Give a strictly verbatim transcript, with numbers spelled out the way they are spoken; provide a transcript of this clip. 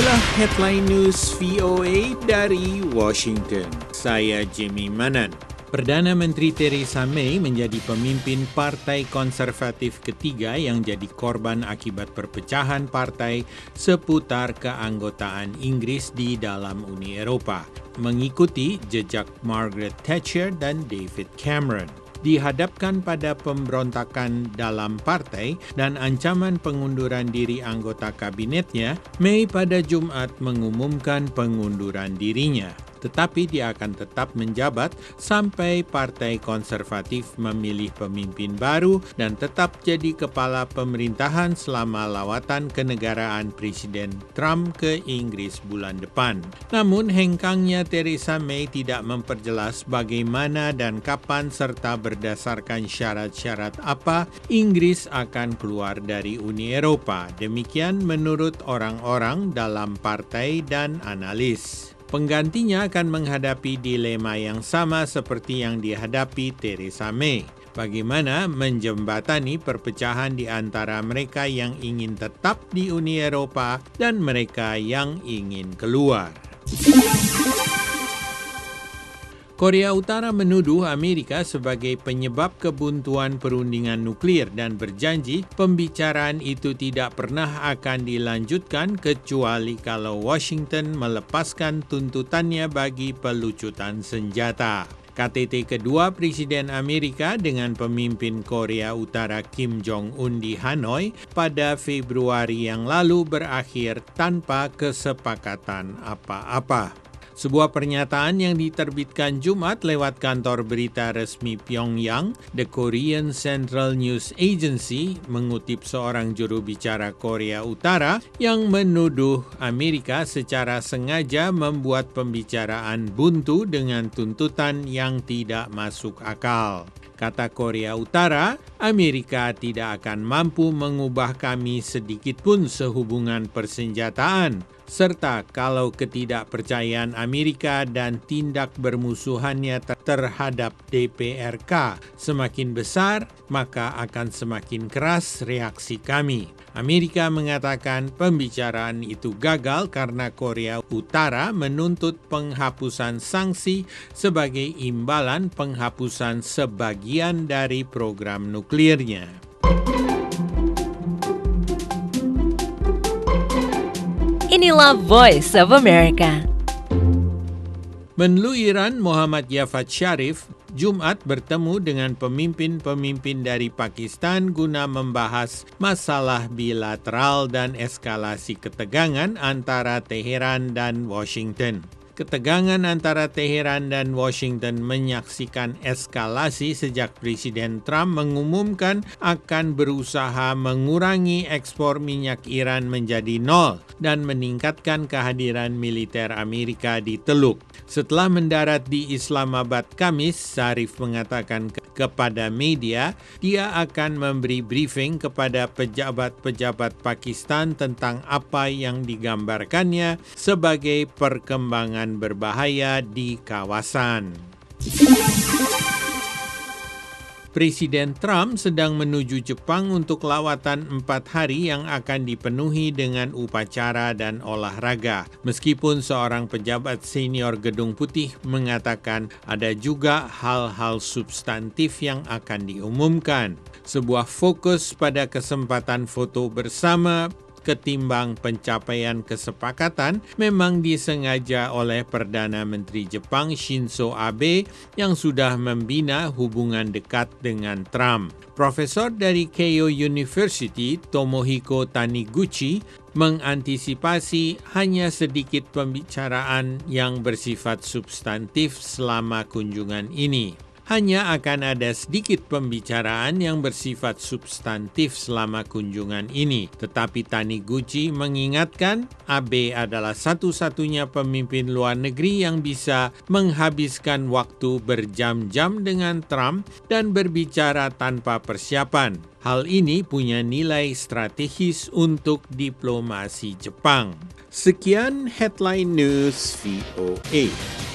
Inilah headline news V O A dari Washington. Saya Jimmy Manan. Perdana Menteri Theresa May menjadi pemimpin Partai Konservatif ketiga yang jadi korban akibat perpecahan partai seputar keanggotaan Inggris di dalam Uni Eropa, mengikuti jejak Margaret Thatcher dan David Cameron. Dihadapkan pada pemberontakan dalam partai dan ancaman pengunduran diri anggota kabinetnya, May pada Jumat mengumumkan pengunduran dirinya. Tetapi dia akan tetap menjabat sampai Partai Konservatif memilih pemimpin baru dan tetap jadi kepala pemerintahan selama lawatan kenegaraan Presiden Trump ke Inggris bulan depan. Namun hengkangnya Theresa May tidak memperjelas bagaimana dan kapan serta berdasarkan syarat-syarat apa Inggris akan keluar dari Uni Eropa. Demikian menurut orang-orang dalam partai dan analis. Penggantinya akan menghadapi dilema yang sama seperti yang dihadapi Theresa May. Bagaimana menjembatani perpecahan di antara mereka yang ingin tetap di Uni Eropa dan mereka yang ingin keluar. Korea Utara menuduh Amerika sebagai penyebab kebuntuan perundingan nuklir dan berjanji pembicaraan itu tidak pernah akan dilanjutkan kecuali kalau Washington melepaskan tuntutannya bagi pelucutan senjata. K T T kedua Presiden Amerika dengan pemimpin Korea Utara Kim Jong-un di Hanoi pada Februari yang lalu berakhir tanpa kesepakatan apa-apa. Sebuah pernyataan yang diterbitkan Jumat lewat kantor berita resmi Pyongyang, The Korean Central News Agency, mengutip seorang juru bicara Korea Utara yang menuduh Amerika secara sengaja membuat pembicaraan buntu dengan tuntutan yang tidak masuk akal. Kata Korea Utara, Amerika tidak akan mampu mengubah kami sedikit pun sehubungan persenjataan, serta kalau ketidakpercayaan Amerika dan tindak bermusuhannya terhadap D P R K semakin besar, maka akan semakin keras reaksi kami. Amerika mengatakan pembicaraan itu gagal karena Korea Utara menuntut penghapusan sanksi sebagai imbalan penghapusan sebagian dari program nuklirnya. Inilah Voice of America. Menlu Iran Muhammad Javad Zarif Jumat bertemu dengan pemimpin-pemimpin dari Pakistan guna membahas masalah bilateral dan eskalasi ketegangan antara Teheran dan Washington. Ketegangan antara Teheran dan Washington menyaksikan eskalasi sejak Presiden Trump mengumumkan akan berusaha mengurangi ekspor minyak Iran menjadi nol dan meningkatkan kehadiran militer Amerika di Teluk. Setelah mendarat di Islamabad Kamis, Zarif mengatakan ke- kepada media dia akan memberi briefing kepada pejabat-pejabat Pakistan tentang apa yang digambarkannya sebagai perkembangan berbahaya di kawasan. Presiden Trump sedang menuju Jepang untuk lawatan empat hari yang akan dipenuhi dengan upacara dan olahraga. Meskipun seorang pejabat senior Gedung Putih mengatakan ada juga hal-hal substantif yang akan diumumkan. Sebuah fokus pada kesempatan foto bersama ketimbang pencapaian kesepakatan memang disengaja oleh Perdana Menteri Jepang Shinzo Abe yang sudah membina hubungan dekat dengan Trump. Profesor dari Keio University, Tomohiko Taniguchi, mengantisipasi hanya sedikit pembicaraan yang bersifat substantif selama kunjungan ini. Hanya akan ada sedikit pembicaraan yang bersifat substantif selama kunjungan ini. Tetapi Taniguchi mengingatkan Abe adalah satu-satunya pemimpin luar negeri yang bisa menghabiskan waktu berjam-jam dengan Trump dan berbicara tanpa persiapan. Hal ini punya nilai strategis untuk diplomasi Jepang. Sekian headline news V O A.